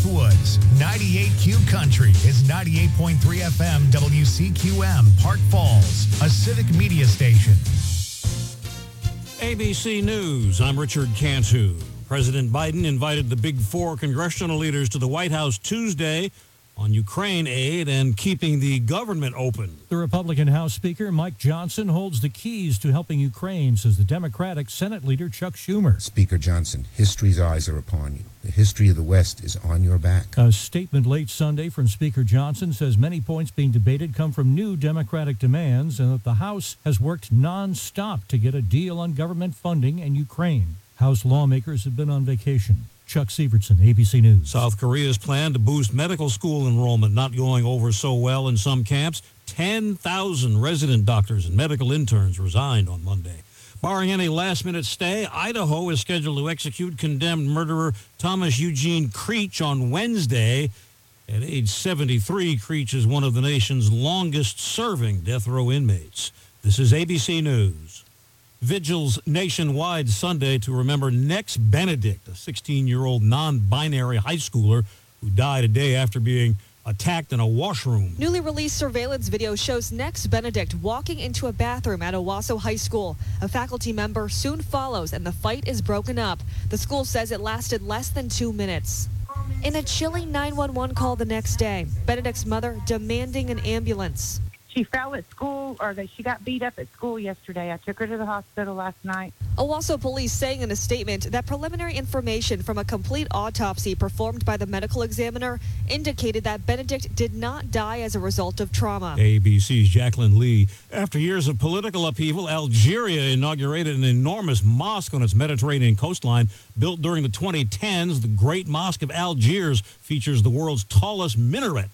Northwoods. 98Q Country is 98.3 FM WCQM, Park Falls, a civic media station. ABC News, I'm Richard Cantu. President Biden invited the Big Four congressional leaders to the White House Tuesday on Ukraine aid and keeping the government open. The Republican House Speaker, Mike Johnson, holds the keys to helping Ukraine, says the Democratic Senate leader, Chuck Schumer. Speaker Johnson, history's eyes are upon you. The history of the West is on your back. A statement late Sunday from Speaker Johnson says many points being debated come from new Democratic demands and that the House has worked nonstop to get a deal on government funding in Ukraine. House lawmakers have been on vacation. Chuck Sievertson, ABC News. South Korea's plan to boost medical school enrollment not going over so well in some camps. 10,000 resident doctors and medical interns resigned on Monday. Barring any last-minute stay, Idaho is scheduled to execute condemned murderer Thomas Eugene Creech on Wednesday. At age 73, Creech is one of the nation's longest-serving death row inmates. This is ABC News. Vigils nationwide Sunday to remember Nex Benedict, a 16-year-old non-binary high schooler who died a day after being attacked in a washroom. Newly released surveillance video shows Nex Benedict walking into a bathroom at Owasso High School. A faculty member soon follows and the fight is broken up. The school says it lasted less than 2 minutes. In a chilling 911 call the next day, Benedict's mother demanding an ambulance. She fell at school, or that she got beat up at school yesterday. I took her to the hospital last night. Owasso police saying in a statement that preliminary information from a complete autopsy performed by the medical examiner indicated that Benedict did not die as a result of trauma. ABC's Jacqueline Lee. After years of political upheaval, Algeria inaugurated an enormous mosque on its Mediterranean coastline. Built during the 2010s, the Great Mosque of Algiers features the world's tallest minaret,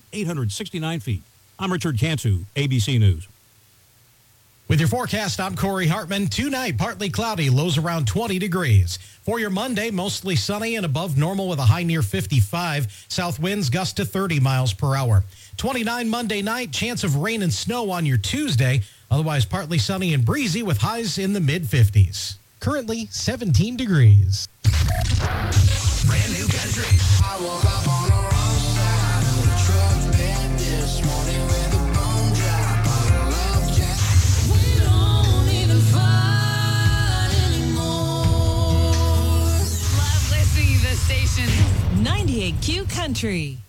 869 feet. I'm Richard Cantu, ABC News. With your forecast, I'm Corey Hartman. Tonight, partly cloudy, lows around 20 degrees. For your Monday, mostly sunny and above normal with a high near 55. South winds gust to 30 miles per hour. 29 Monday night, chance of rain and snow on your Tuesday. Otherwise, partly sunny and breezy with highs in the mid-50s. Currently, 17 degrees. Brand new country. I woke up on the wrong side of the truck bed this morning with a bone drop on a love jack. We don't even fight anymore. Love listening to this station. 98Q Country.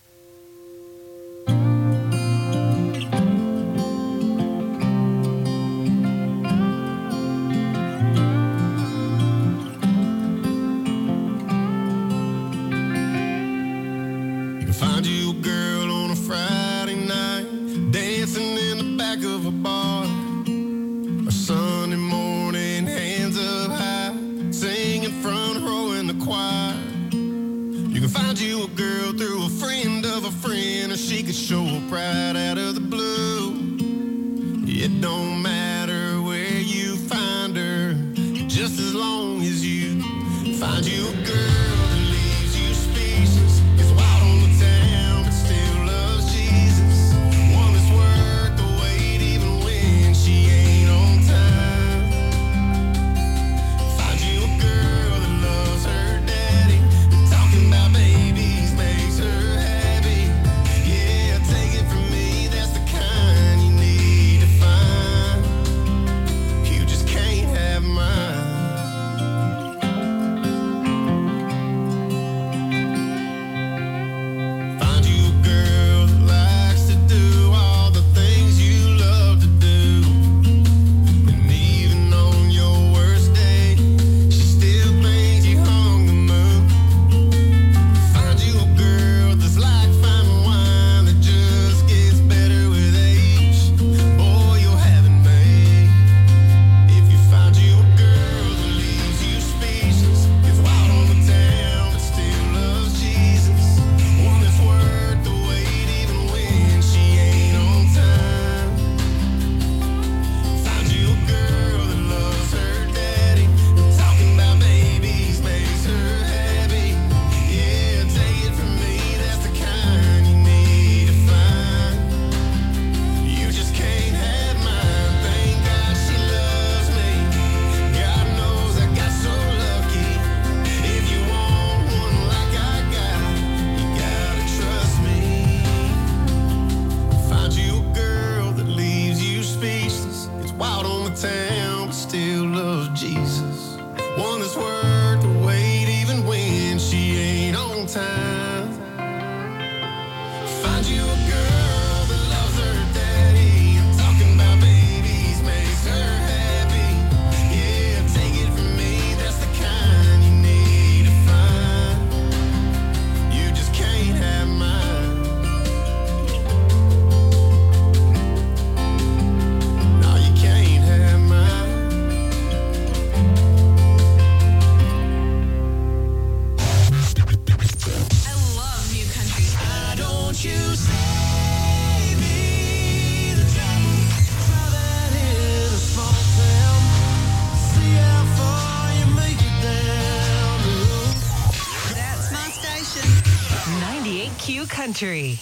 Find you a girl on a Friday night, dancing in the back of a bar. A Sunday morning, hands up high, singing front row in the choir. You can find you a girl through a friend of a friend, or she could show up right out of the blue. It don't matter where you find her, just as long as you find you a girl. time. Find you a girl that loves her daddy. I'm talking about babies, makes her happy. Yeah, take it from me, that's the kind you need to find. You just can't have mine. No, you can't have mine. I love New Country. Why don't you save me the trouble? Try that in a small town. See how far you make it down the road. That's my station. 98Q Country.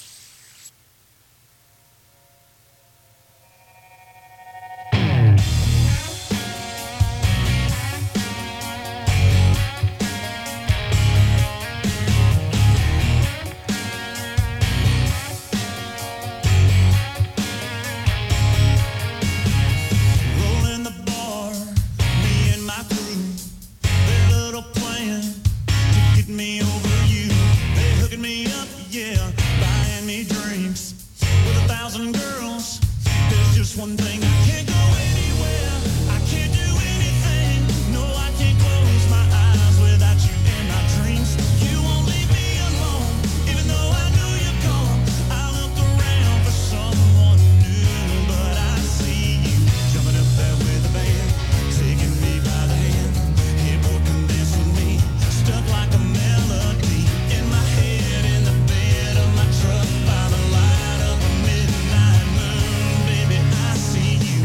Rolling the bar, me and my crew. Their little plan to get me over you. They hooking me up, yeah, buying me drinks. With 1,000 girls, there's just one thing. I can't go anywhere, I can't do anything. No, I can't close my eyes without you in my dreams. You won't leave me alone, even though I know you're gone. I look around for someone new, but I see you jumping up there with the band, taking me by the hand. Hey boy, come dance with me, stuck like a melody in my head, in the bed of my truck, by the light of a midnight moon. Baby, I see you.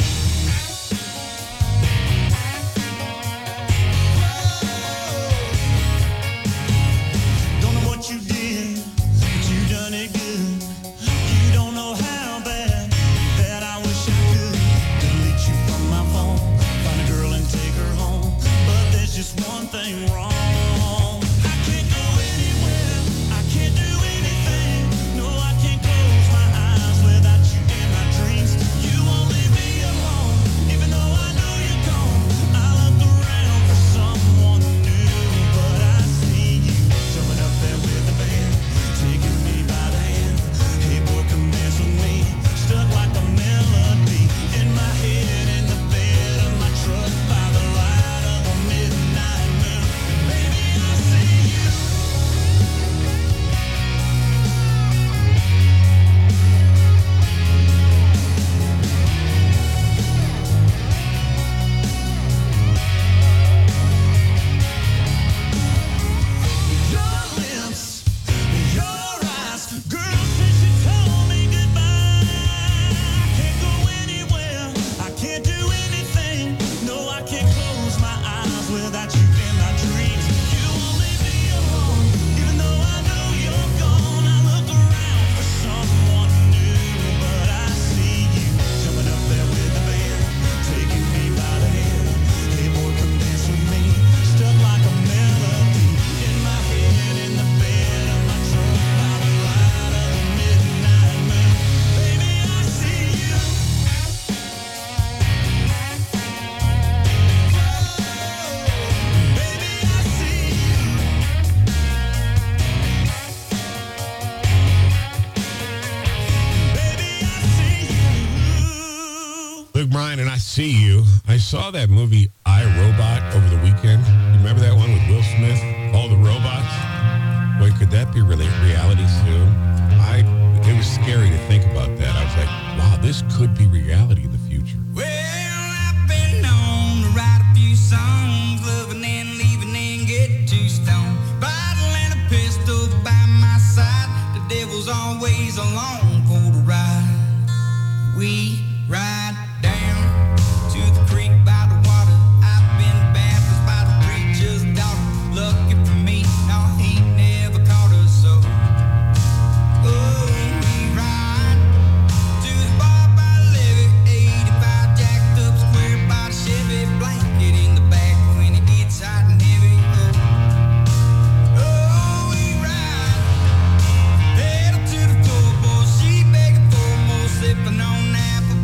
Don't know what you did, but you done it good. You don't know how bad that I wish I could delete you from my phone, find a girl and take her home. But there's just one thing wrong. I can't go anywhere, I can't do anything. No, I can't close my eyes without you in my dreams. You won't leave me alone, even though I know you're gone. I look around for someone new, but I see you jumping up there with the band, taking me by the hand. Hey boy, come dance with me, stuck like a melody in my head, in the bed of my truck, by the light of a midnight moon. Baby, I see you. Your lips, your eyes, girl, since you told me goodbye, I can't go anywhere, I can't do anything. No, I can't close my eyes without you in my dreams. You won't leave me alone, even though I know you're gone. I look around for someone new, but I see you jumping up there with the band, taking me by the hand. Hey boy, come dance with me, stuck like a melody in my head, in the bed of my truck, by the light of a midnight moon. Baby, I see you. Baby, I see you. Baby, I see you. Luke Bryan and I See You. I saw that movie I, Robot over the weekend. You remember that one with Will Smith? All the robots? Boy, could that be reality soon? It was scary to think about that. I was like, wow, this could be reality in the future. Well, I've been known to write a few songs, loving and leaving and get too stoned. Bottle and a pistol by my side, the devil's always along for the ride. We ride down to the creek by the water. I've been baptized by the preacher's daughter. Lucky for me, no, he never caught us so. Oh, we ride to the bar by the levee, 85 jacked up square body Chevy, blanket in the back when it gets hot and heavy. Oh, we ride, pedal to the floor, boy, she begging for more, sipping on apple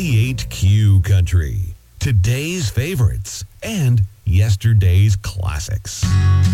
98Q Country. Today's favorites and yesterday's classics.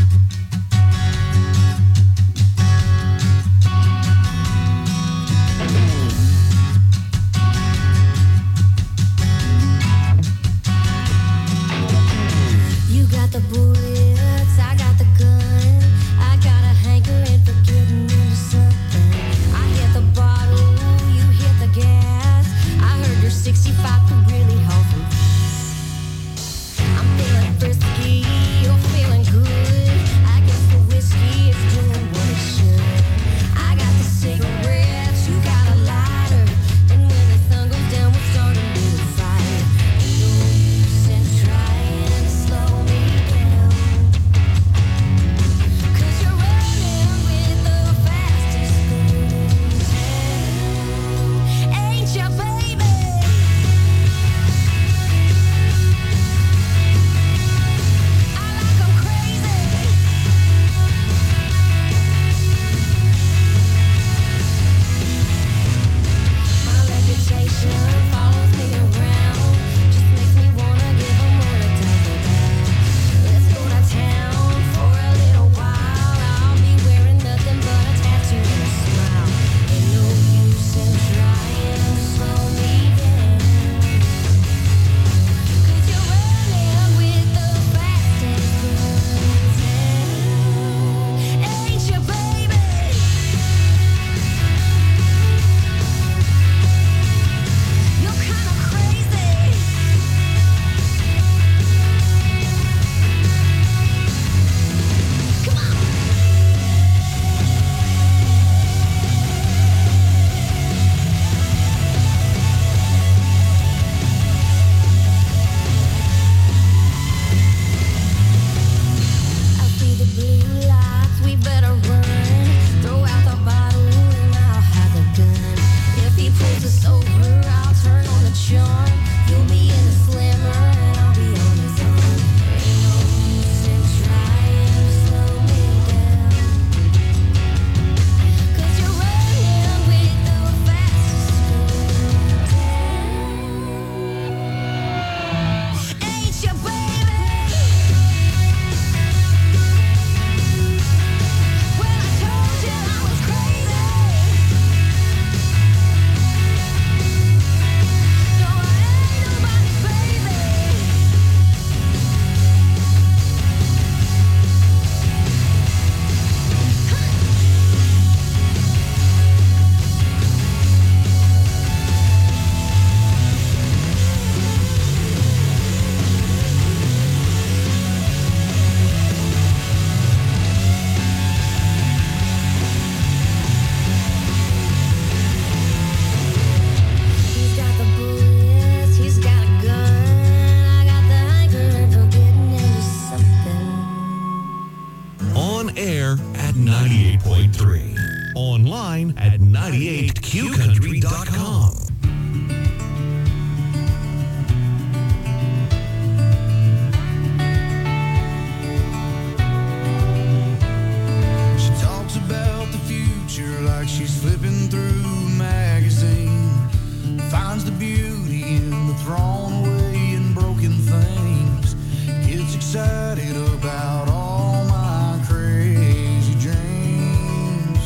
You got the bullets, I got the gun. I got a hankering for getting into something. I hit the bottle, you hit the gas. I heard your 65 could really help him. I'm feeling frisky, you're feeling good. I guess the whiskey is doing what it should. I got the cigarettes, you got a lighter. And when the sun goes down, we'll start a little fire. No use in trying to slow me down. 'Cause you're running with the fastest girl in town. Ain't ya, baby? Follows me around, just makes me wanna give 'em more to talk about. Let's go to town for a little while. I'll be wearing nothing but a tattoo and a smile. Ain't no use in trying to slow me down. 'Cause you're running with the fastest girl in town. Ain't you, baby? You're kinda crazy. Come on. I see the blue lights, we better run. Throw out the bottle and I'll have the gun. If he pulls us over, I'll turn on the charm. You'll be in the slammer and I'll be on his arm. Ain't no use in trying to slow me down. 'Cause you're running with the fastest girl in town. Ain't you, baby? Well, I told you I was crazy. No, I ain't nobody's baby. He's got the bullets, he's got a gun. I got the hankering for getting into something. On air at 98.3. Online at 98qcountry.com. She talks about the future like she's flipping through a magazine. Finds the beauty in the thrown away and broken things. Gets excited about all my crazy dreams.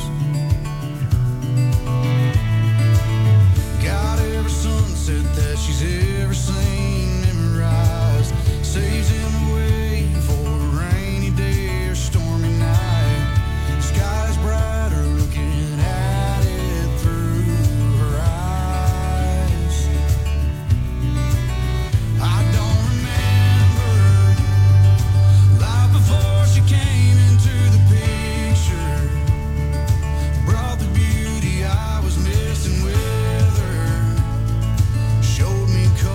Got every sunset that she's ever seen memorized. Saves him away for a rainy day or stormy night. Sky's brighter looking at it through her eyes. I don't remember life before she came into the picture. Brought the beauty I was missing with her. Showed me color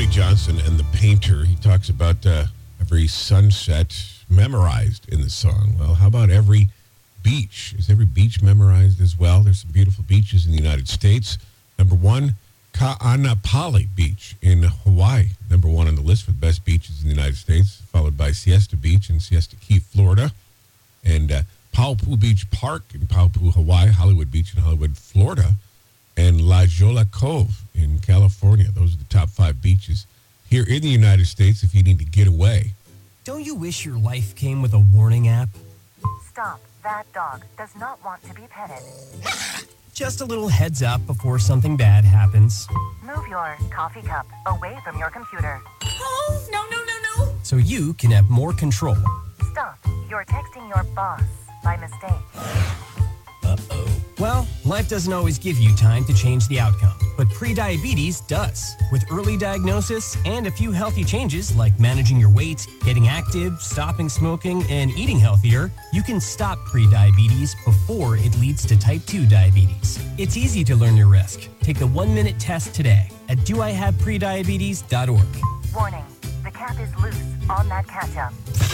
Tony Johnson and the Painter. He talks about every sunset memorized in the song. Well, how about every beach? Is every beach memorized as well? There's some beautiful beaches in the United States. Number one, Ka'anapali Beach in Hawaii. Number one on the list for the best beaches in the United States, followed by Siesta Beach in Siesta Key, Florida. And Paupu Beach Park in Paupu, Hawaii, Hollywood Beach in Hollywood, Florida, and La Jolla Cove in California. Those are the top 5 beaches here in the United States if you need to get away. Don't you wish your life came with a warning app? Stop. That dog does not want to be petted. Just a little heads up before something bad happens. Move your coffee cup away from your computer. Oh, no. So you can have more control. Stop. You're texting your boss by mistake. Uh-oh. Well, life doesn't always give you time to change the outcome, but prediabetes does. With early diagnosis and a few healthy changes like managing your weight, getting active, stopping smoking, and eating healthier, you can stop prediabetes before it leads to type 2 diabetes. It's easy to learn your risk. Take the 1-minute test today at doihaveprediabetes.org. Warning. The cap is loose on that ketchup.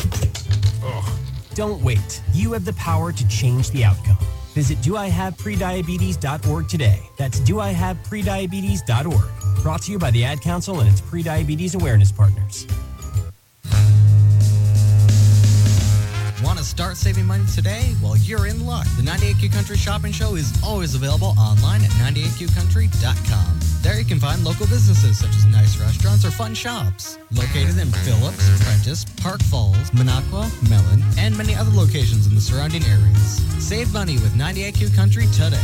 Don't wait. You have the power to change the outcome. Visit doihaveprediabetes.org today. That's doihaveprediabetes.org. Brought to you by the Ad Council and its prediabetes awareness partners. Want to start saving money today? Well, you're in luck. The 98Q Country Shopping Show is always available online at 98qcountry.com. There you can find local businesses such as nice restaurants or fun shops. Located in Phillips, Prentice, Park Falls, Minocqua, Mellon, and many other locations in the surrounding areas. Save money with 98Q Country today.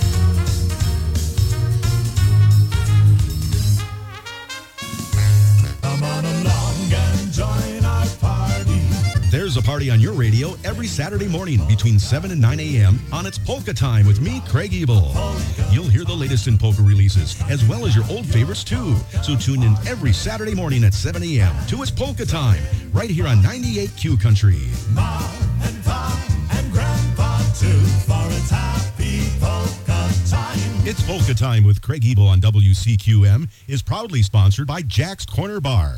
Come on along and join our party. There's a party on your radio every Saturday morning between 7 and 9 a.m. on It's Polka Time with me, Craig Ebel. You'll hear the latest in polka releases, as well as your old favorites, too. So tune in every Saturday morning at 7 a.m. to It's Polka Time, right here on 98Q Country. Mom and Pop and Grandpa, too, for it's happy polka time. It's Polka Time with Craig Ebel on WCQM is proudly sponsored by Jack's Corner Bar.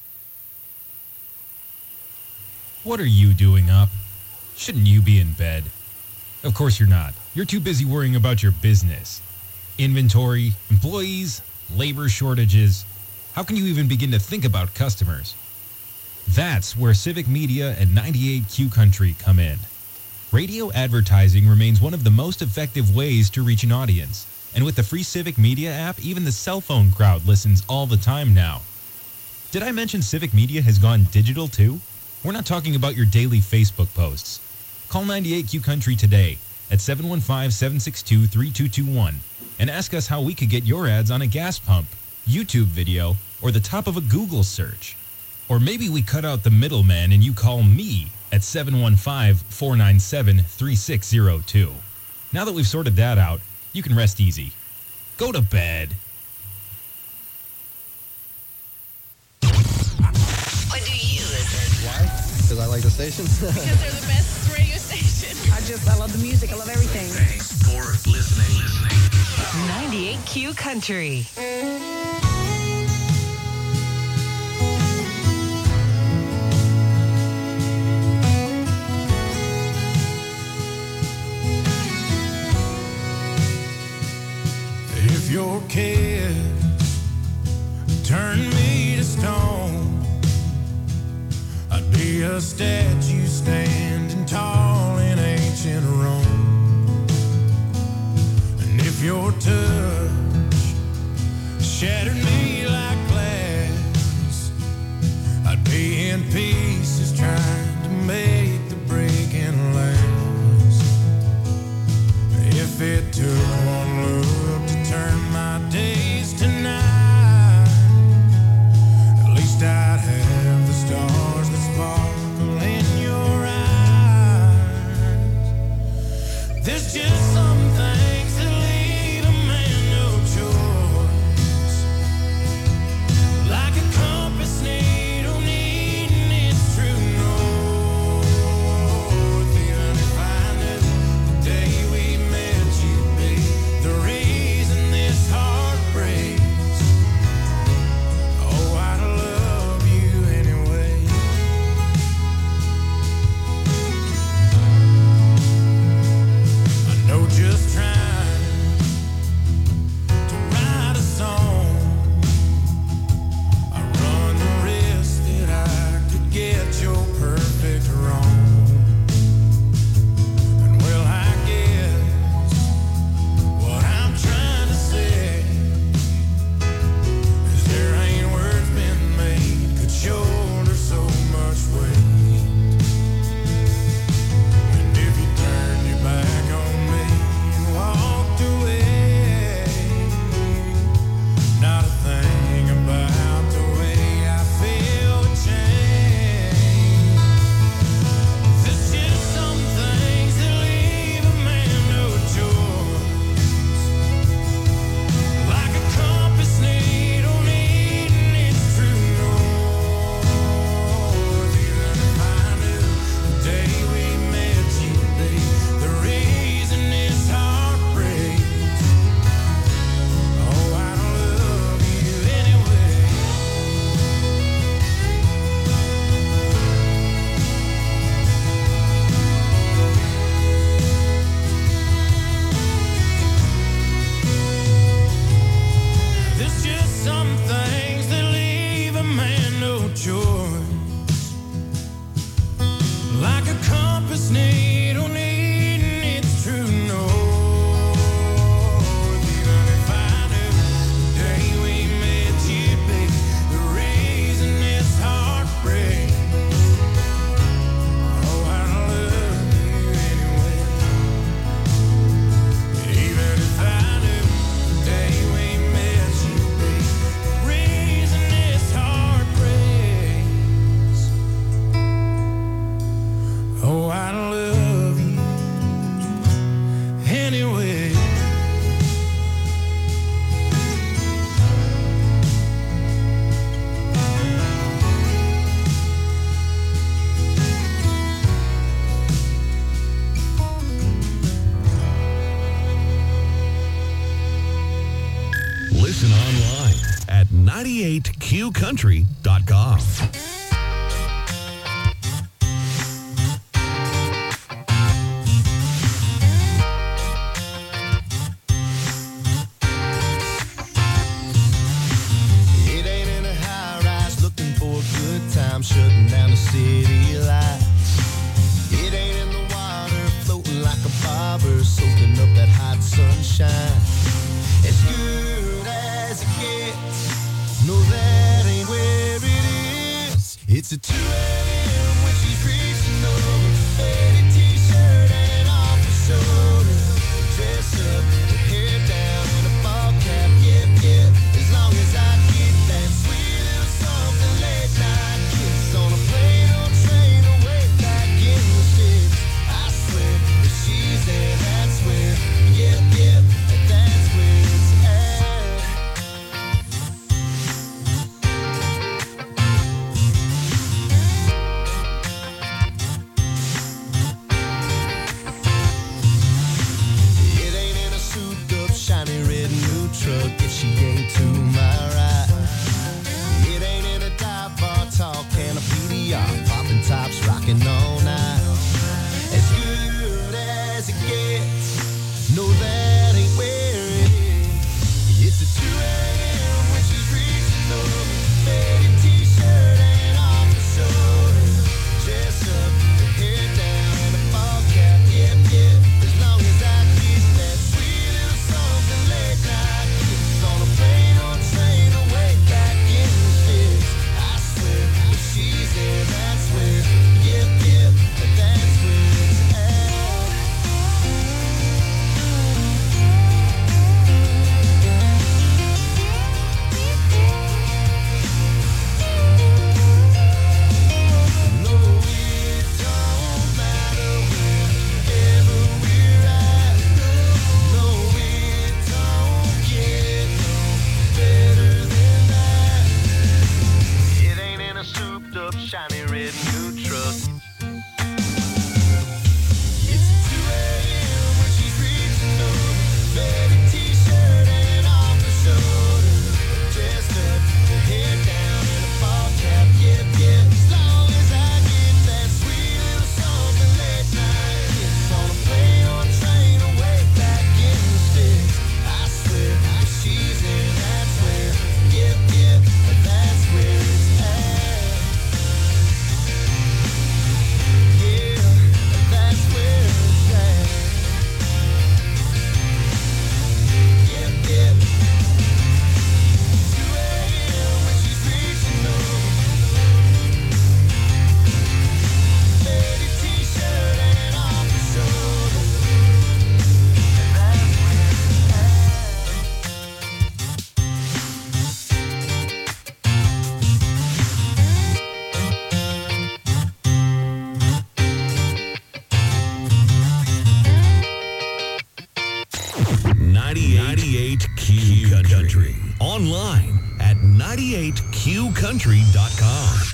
What are you doing up? Shouldn't you be in bed? Of course you're not. You're too busy worrying about your business. Inventory, employees, labor shortages. How can you even begin to think about customers? That's where Civic Media and 98Q Country come in. Radio advertising remains one of the most effective ways to reach an audience. And with the free Civic Media app, even the cell phone crowd listens all the time now. Did I mention Civic Media has gone digital too? We're not talking about your daily Facebook posts. Call 98Q Country today at 715-762-3221 and ask us how we could get your ads on a gas pump, YouTube video, or the top of a Google search. Or maybe we cut out the middleman and you call me at 715-497-3602. Now that we've sorted that out, you can rest easy. Go to bed. What do you listen? Why? Because I like the station. Because they're the best radio station. I love the music. I love everything. Thanks for listening. 98Q Country. If your kiss turned me to stone, I'd be a statue standing tall in ancient Rome. And if your touch shattered me like glass, I'd be in pieces trying to make the breaking last. If it took one look to turn my days to night, at least I'd have the stars that sparkle in your eyes. There's just some things that leave a man no choice, like a compass needle needing its Listen online at 98qcountry.com. It ain't in a high rise looking for a good time, shutting down the city lights. It ain't in the water floating like a bobber, soaking up that hot sunshine. As good as it gets, no, that ain't where it is. It's a 2 a.m. when she's reaching over, faded t-shirt and off her shoulder, dress up, her hair down and a ball cap, yep, yep. As long as I get that sweet little something late night kiss on a plane or train away back in the States. I swear, if she's there, that's where, yep, yep, that's where it's at. It ain't in a souped up, shiny red new truck if she ain't to my right. It ain't in a dive bar talk and a PDR, popping tops, rocking all night. As good as it gets, no, that ain't where it is. It's a 2 a.m. when she's reaching over, faded t-shirt and off her shoulder, dress up, her hair down and a ball cap, yep, yep. As long as I get that sweet little something late night kiss on a plane or train away back in the States. I swear, if she's there, that's where, yep, yep, that's where it's at. No, it don't matter wherever we're at. No, it don't get no better than that. It ain't in a souped up, shiny red new truck. It's 2 a.m. when she's reaching over, faded t-shirt and off her shoulder, dressed up, her hair down and a ball cap, yep, yep. As long as I get that sweet little something late night kiss on a plane or train away back in the States. I swear, if she's there, that's where, yep, yep, that's where it's at. Yeah, that's where it's at. Yep, yep. 2 a.m. when she's reaching over, faded t-shirt and off her shoulder, that's where it's at. 98Q Country. Online at 98qcountry.com.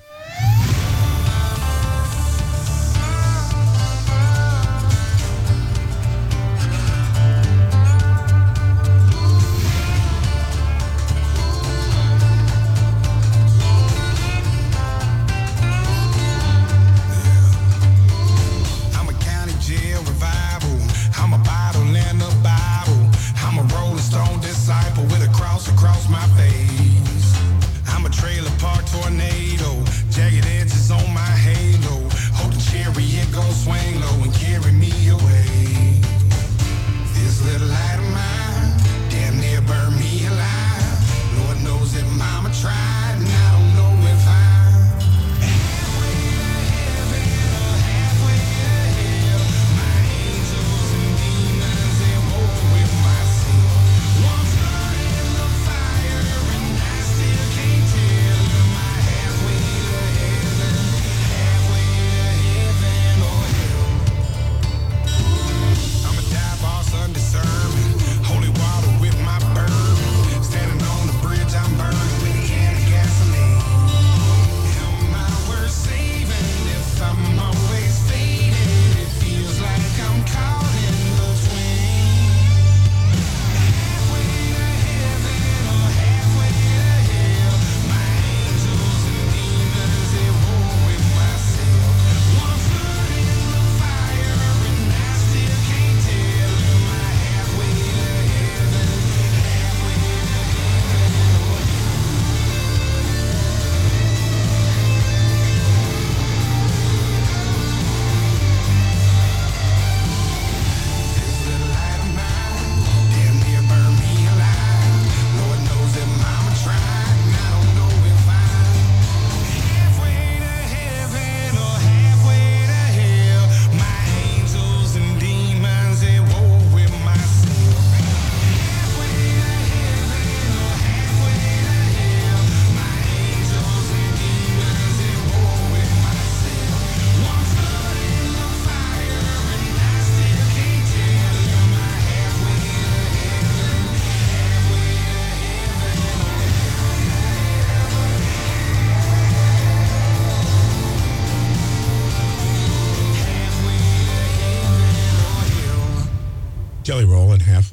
I'm a county jail revival. I'm a bottle and a Bible. I'm a rolling stone disciple with a cross across my face. I'm a trailer park tornado. Jagged edges on my halo. Holding chariot gon' swing low and carry me away. This little light of mine damn near burned me alive. Lord knows that mama tried and I don't know if I'm halfway to heaven or halfway to hell. My angels and demons, they walk with my sin. One's blood in the fire and I still can't tell. Am I halfway to heaven, halfway to heaven or hell? I'm a dive boss undiscerned.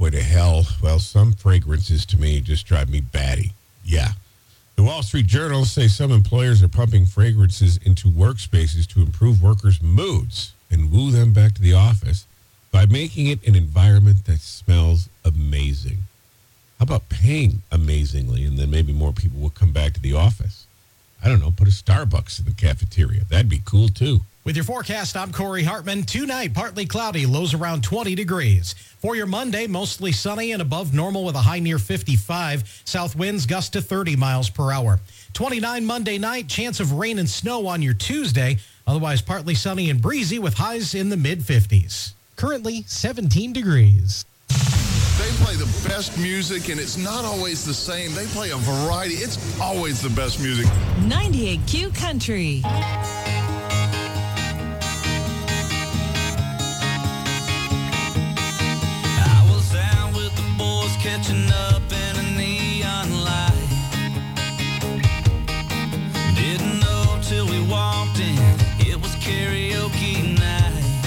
stairway to hell. Well, some fragrances to me just drive me batty. Yeah. The Wall Street Journal says some employers are pumping fragrances into workspaces to improve workers' moods and woo them back to the office by making it an environment that smells amazing. How about paying amazingly, and then maybe more people will come back to the office? I don't know, put a Starbucks in the cafeteria. That'd be cool, too. With your forecast, I'm Corey Hartman. Tonight, partly cloudy, lows around 20 degrees. For your Monday, mostly sunny and above normal with a high near 55. South winds gust to 30 miles per hour. 29 Monday night, chance of rain and snow on your Tuesday. Otherwise, partly sunny and breezy with highs in the mid-50s. Currently, 17 degrees. They play the best music, and it's not always the same. They play a variety. It's always the best music. 98Q Country. I was out with the boys catching up in a neon light. Didn't know till we walked in, it was karaoke night.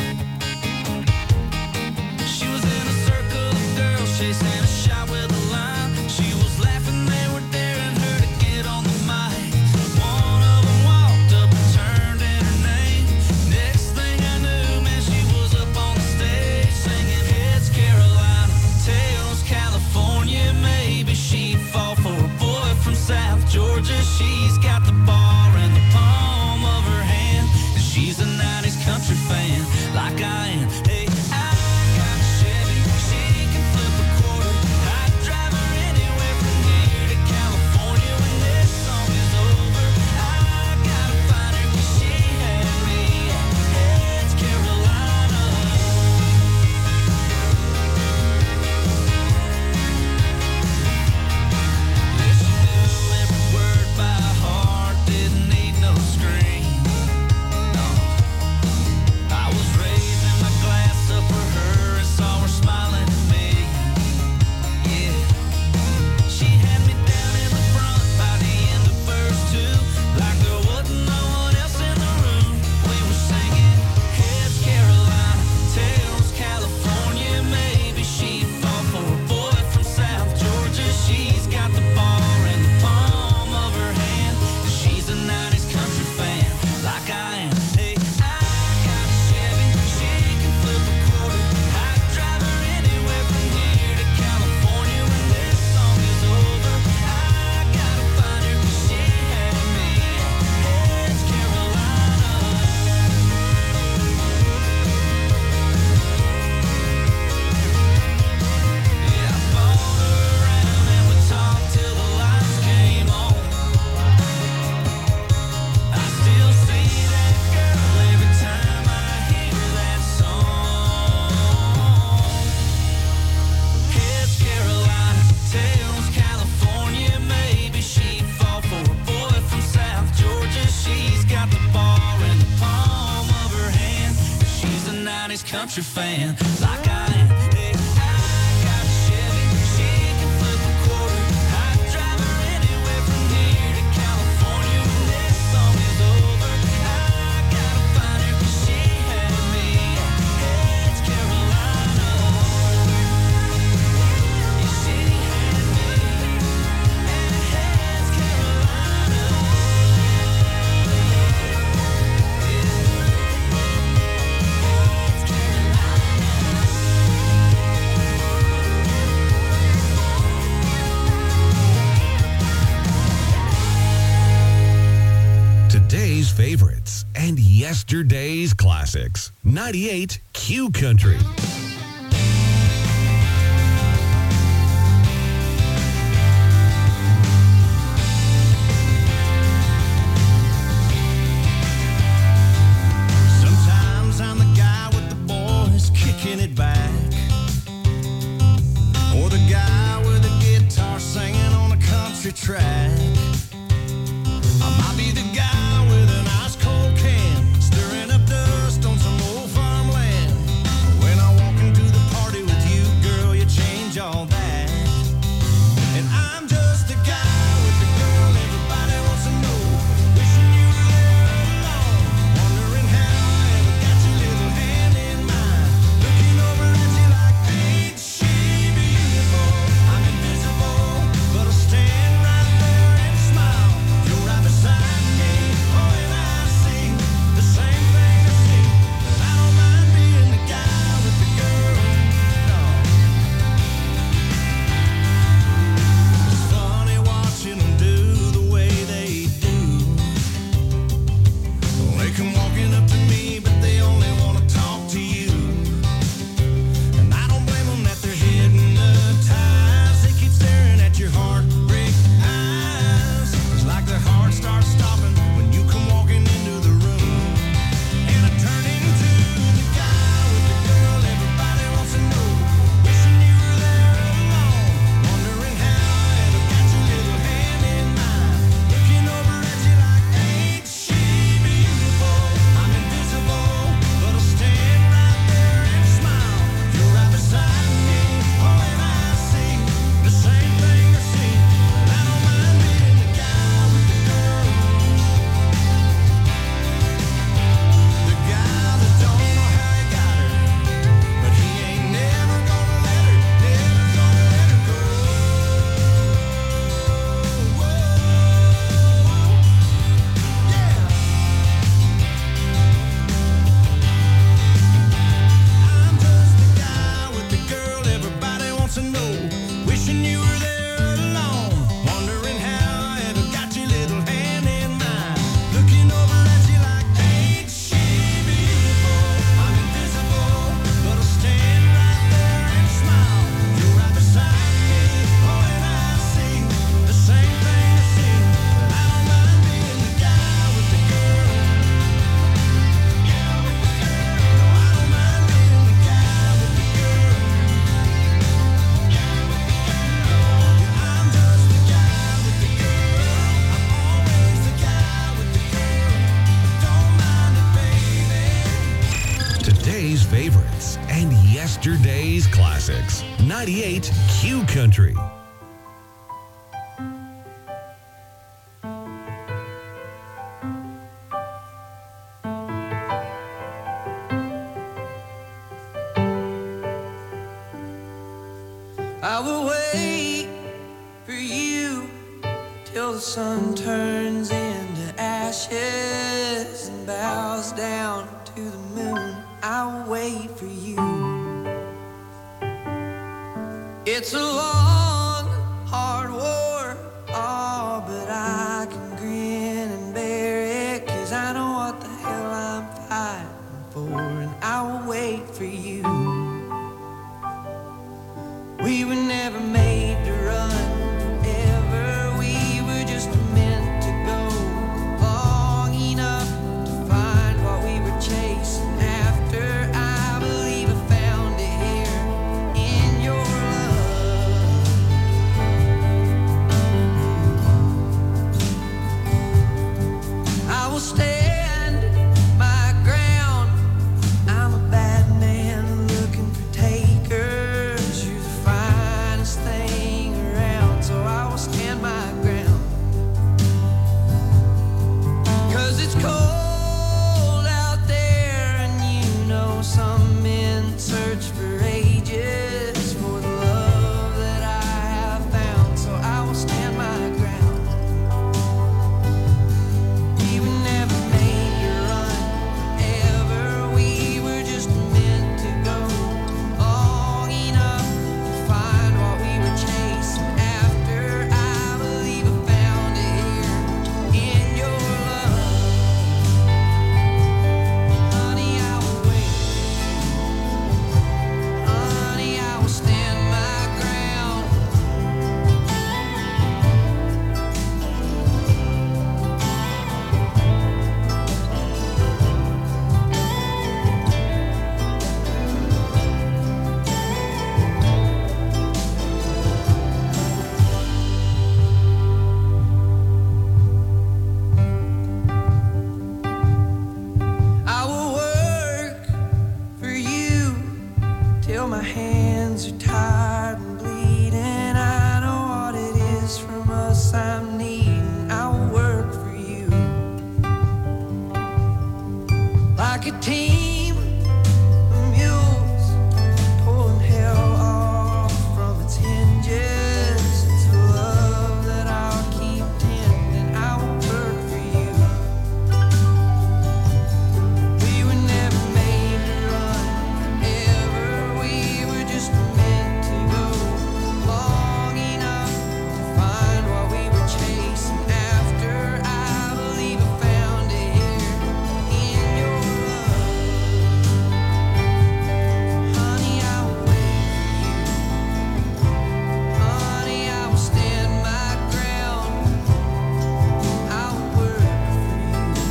She was in a circle of girls chasing a shot with a line. She was laughing, they were daring her to get on the mic. One of them walked up and turned in her name. Next thing I knew, man, she was up on the stage singing Heads Carolina, Tails California. Maybe she'd fall for a boy from South Georgia. She's got the bar in the palm of her hand, and she's a 90s country fan like I am. Hey, I got a Chevy, she can flip a quarter. I'd drive her anywhere from here to California when this song is over. I gotta find her 'cause she had me at Heads Carolina. Yeah, she knew every word by heart, didn't need no screen. No, I was raising my glass up for her and saw her smiling at me. Yeah, she had me down in the front by the end of verse 2, like there wasn't no one else in the room. We were singing Heads Carolina, Tails California. Maybe she'd fall for a boy from South Georgia. She's got the bar in the palm of her hand, and she's a 90s country fan like I am. Hey, I got a Chevy, she can flip a quarter. I'd drive her anywhere from here to California when this song is over. I gotta find her 'cause she had me at Heads Carolina. Yeah, I followed her around and we talked till the lights came on. I still see that girl every time I hear that song. Heads Carolina, Tails California. Maybe she'd fall for a boy from South Georgia. She's got the bar in the palm of her hand. She's a 90s country fan like I am. Hey, I got a Chevy, she can flip a quarter. I'd drive her anywhere from here to California when this song is over. I gotta find her 'cause she had me at Heads Carolina. Yeah, she had me at Heads Carolina. Today's favorites and yesterday's classics. 98 Q Country. Sometimes I'm the guy with the boys kicking it back, or the guy with a guitar singing on a country track. I might be the guy with an ice cold can, stirring up dust on some old farmland. When I walk classics. 98 Q Country. I will wait for you till the sun turns into ashes and bows down to the moon. I'll wait for you. It's a long, hard war, oh, but I can grin and bear it, 'cause I know what the hell I'm fighting for, and I will wait for you. We were never made to run ever. We were just meant to go long enough to find what we were chasing after. I believe I found it here in your love. I will stand my ground. I'm a bad man looking for takers. You're the finest thing around, so I will stand my ground. 'Cause it's cold out there, and you know some men search for ages for the love that I have found, so I will stand my ground. We were never made to run ever. We were just meant to go long enough to find what we were chasing after. I believe I found it here in your love. Honey, I will wait. Honey, I will stand my ground. I will work for you till my hands are tired and bleeding. I know what it is from us I'm needing. I will work for you like a team of mules pulling hell off from its hinges. It's a love that I'll keep tending. I will work for you. We were never made to run ever. We were just meant to go long enough to find what we were chasing after. I believe I found it here in your love. Honey, I will wait for you. Honey, I will stand my ground. I will work for you.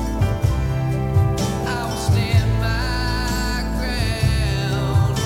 I will stand my ground.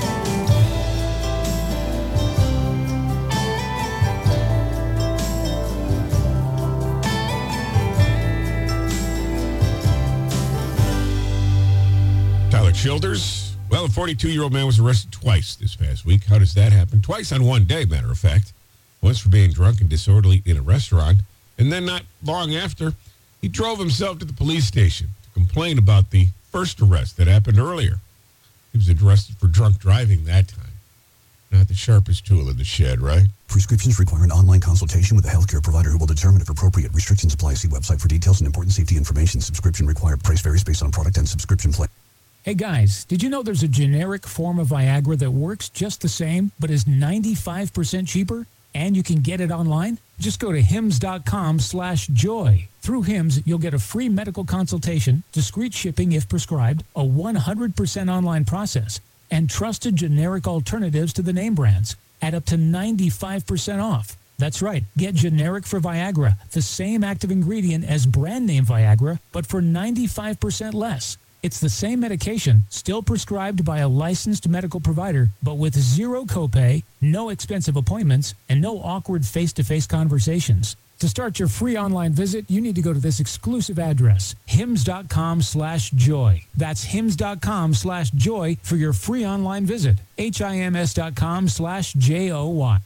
Tyler Childers. Well, a 42-year-old man was arrested twice this past week. How does that happen? Twice on one day, matter of fact. Once for being drunk and disorderly in a restaurant, and then not long after, he drove himself to the police station to complain about the first arrest that happened earlier. He was arrested for drunk driving that time. Not the sharpest tool in the shed, right? Prescriptions require an online consultation with a healthcare provider who will determine if appropriate. Restrictions apply. See website for details and important safety information. Subscription required. Price varies based on product and subscription plan. Hey guys, did you know there's a generic form of Viagra that works just the same, but is 95% cheaper? And you can get it online? Just go to hims.com/joy. Through Hims, you'll get a free medical consultation, discreet shipping if prescribed, a 100% online process, and trusted generic alternatives to the name brands at up to 95% off. That's right. Get generic for Viagra, the same active ingredient as brand name Viagra, but for 95% less. It's the same medication, still prescribed by a licensed medical provider, but with zero copay, no expensive appointments, and no awkward face-to-face conversations. To start your free online visit, you need to go to this exclusive address, hims.com/joy. That's hims.com/joy for your free online visit. HIMS.com/JOY.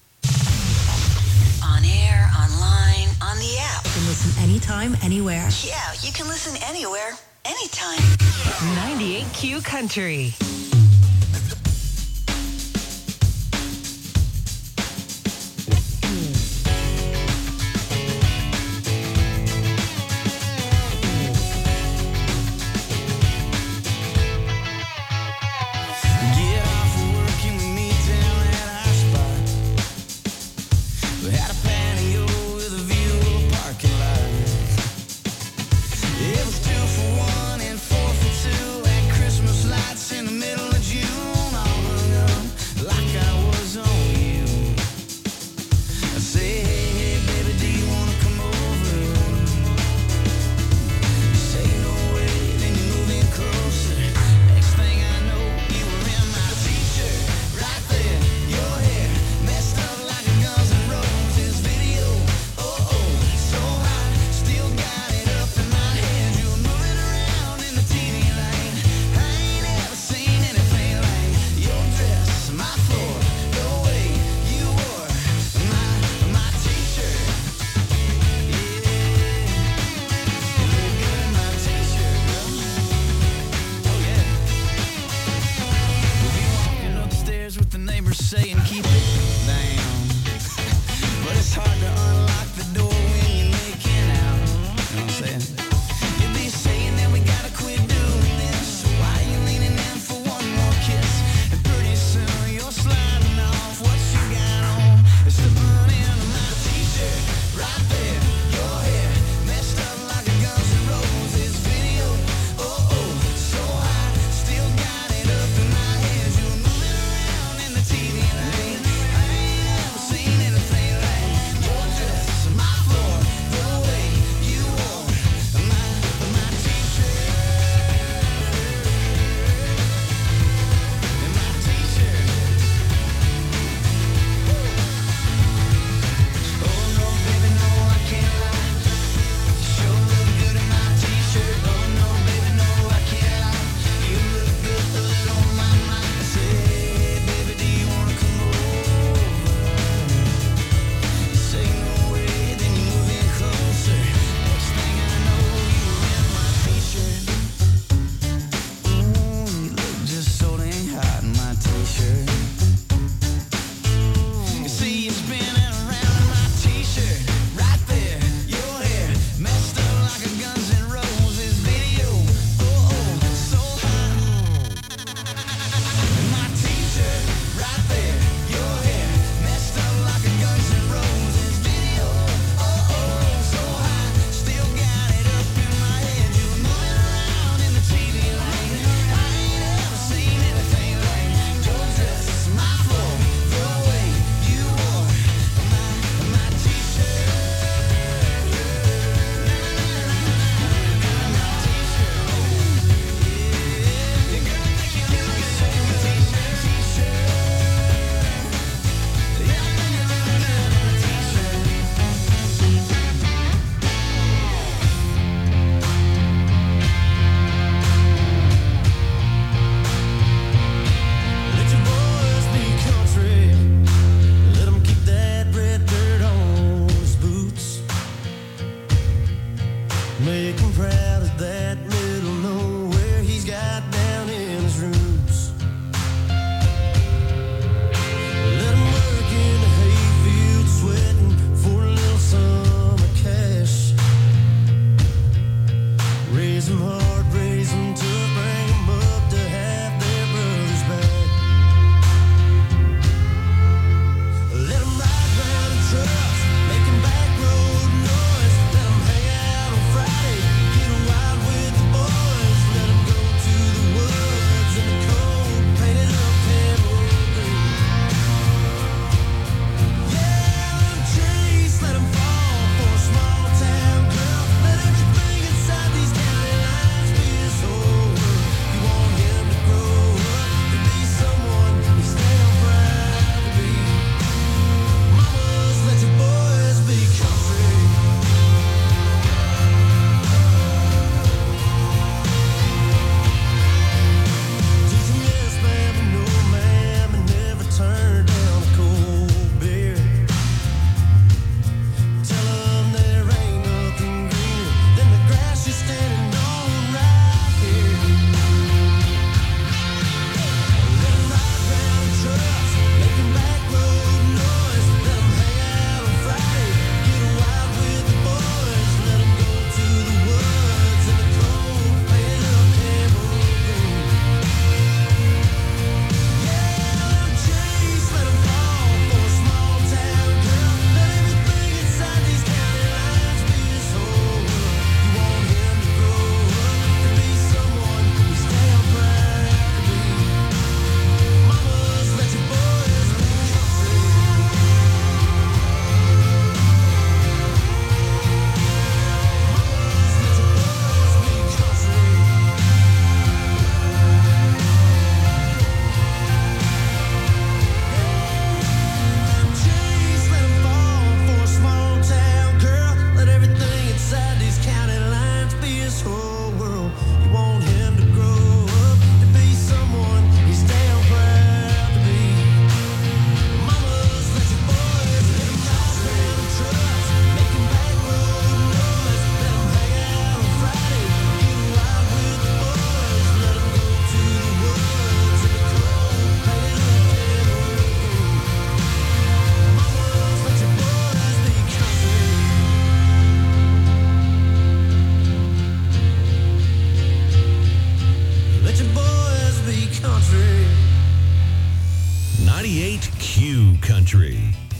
On air, online, on the app. You can listen anytime, anywhere. Yeah, you can listen anywhere, anytime. 98Q Country. It was 2 for 1 and 4 for 2 at Christmas lights in the middle of June. All hung up like I was on you. I say, hey, baby, do you wanna come over? You say no way, then you move in closer. Next thing I know, you were in my t-shirt, right there, your hair messed up like a Guns N' Roses video.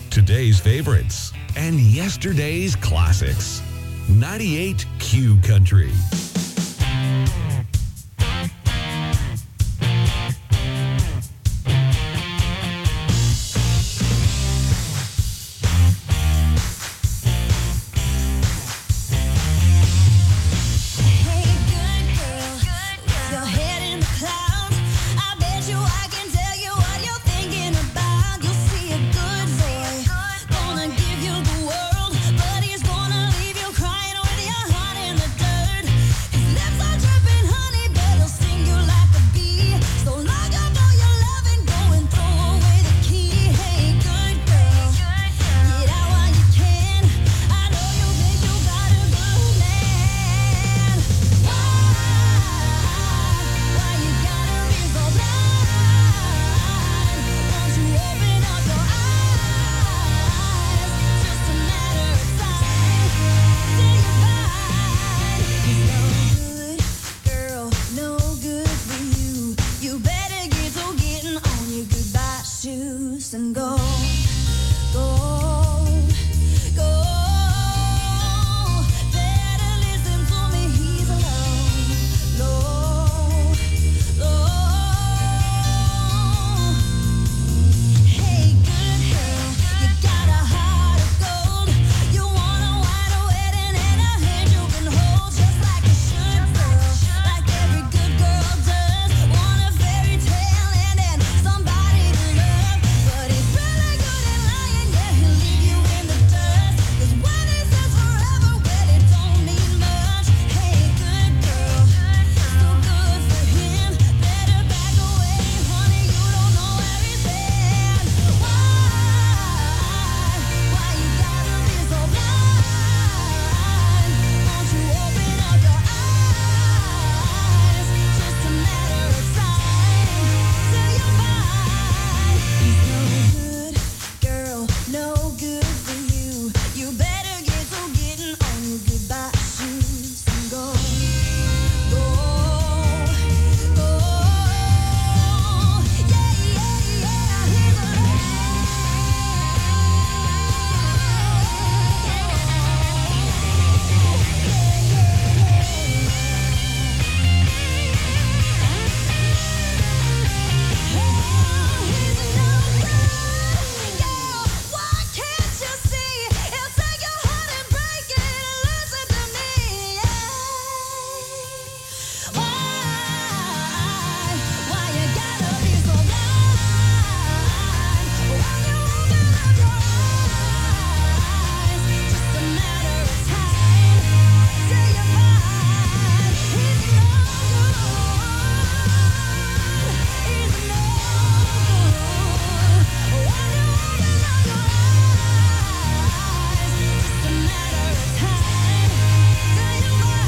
today's favorites, and yesterday's classics. 98 Q Country.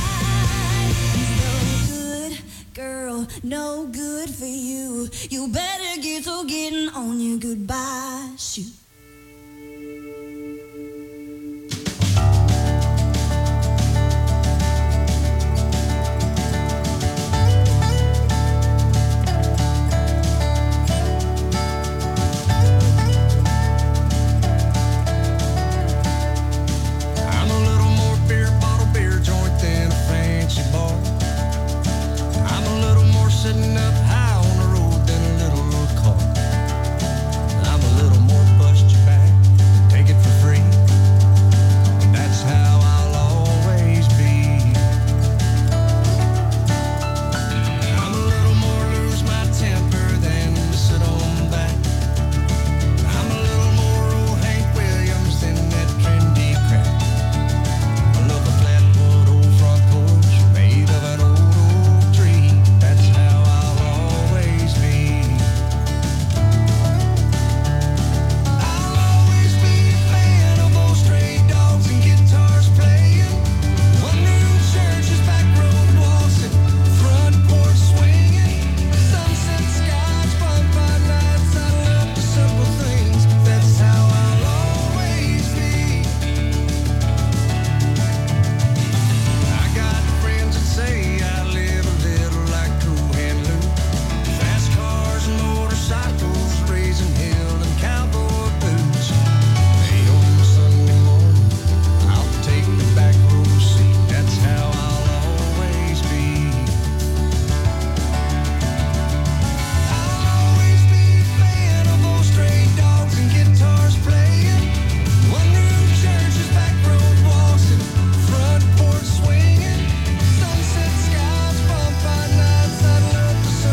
no good for you. You better